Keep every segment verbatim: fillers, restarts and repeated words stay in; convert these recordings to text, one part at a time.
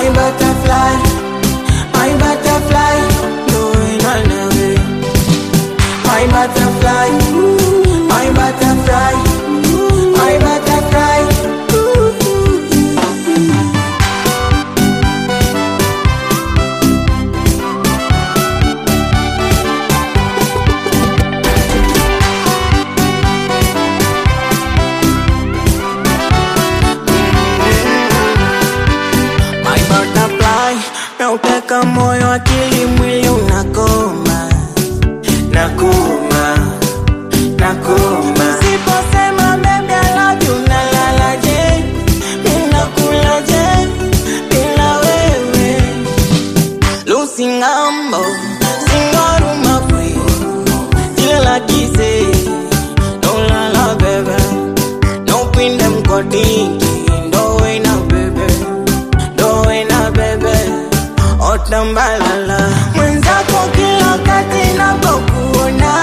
my butterfly, my butterfly, going on away. My butterfly, my butterfly, my butterfly. My butterfly, nauteka moyo, akili, mwili unakoma, nakoma, nakoma. Siposema baby I love you, nalala je, ninakula je, bila wewe. Losing ambo, singoruma free, till I kiss it, no lala baby, no pin them kodingi, no way now baby, no way now baby, otambalala. Mwenzako kila wakati napokuona,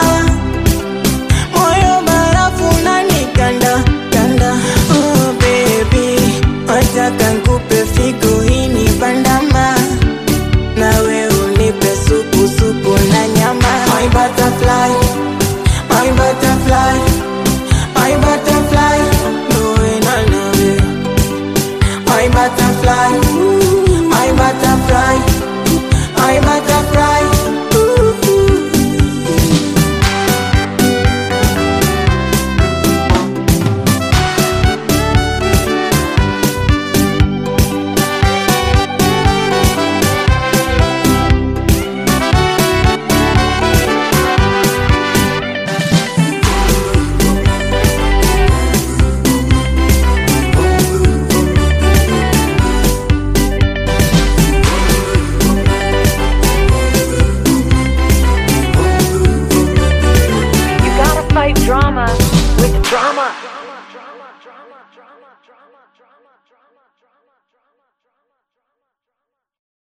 moyo barafu unanikanda kanda. Oh baby, wataka nikupe figo hii bandama, nawe unipe supu supu na nyama. My butterfly, my butterfly, my butterfly, going on away. My butterfly, my butterfly, my butterfly. Drama with drama. Drama, drama, drama, drama, drama, drama.